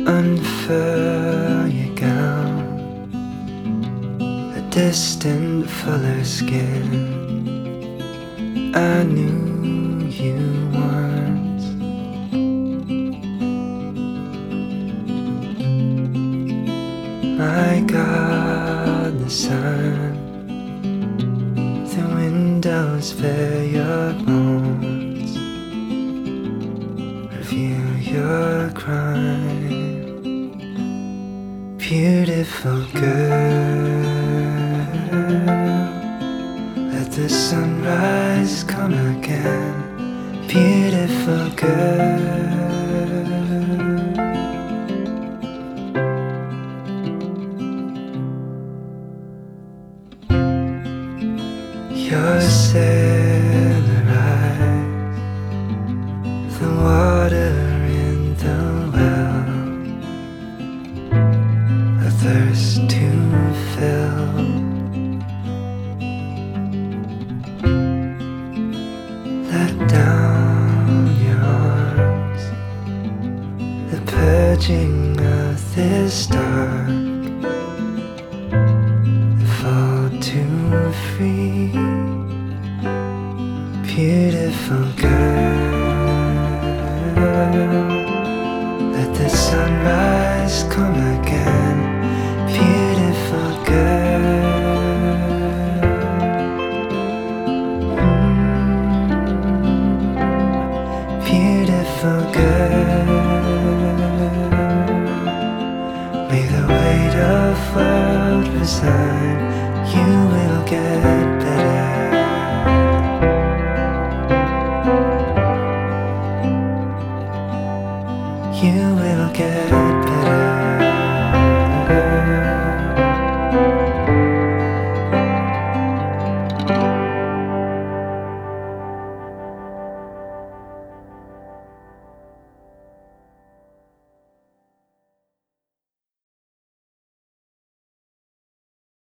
Unfurl your gown, a distant fuller skin. I knew you once. My God, the sun, the windows bear your bones, reveal your crime. Beautiful girl, let the sunrise come again. Beautiful girl, your sailor eyes, the water in the well, a thirst to fill. Let down your arms, the purging of this dark, the fall to free. Beautiful girl, let the sunrise come again. Beautiful girl, beautiful girl. May the weight of world resign, you will get better. You will get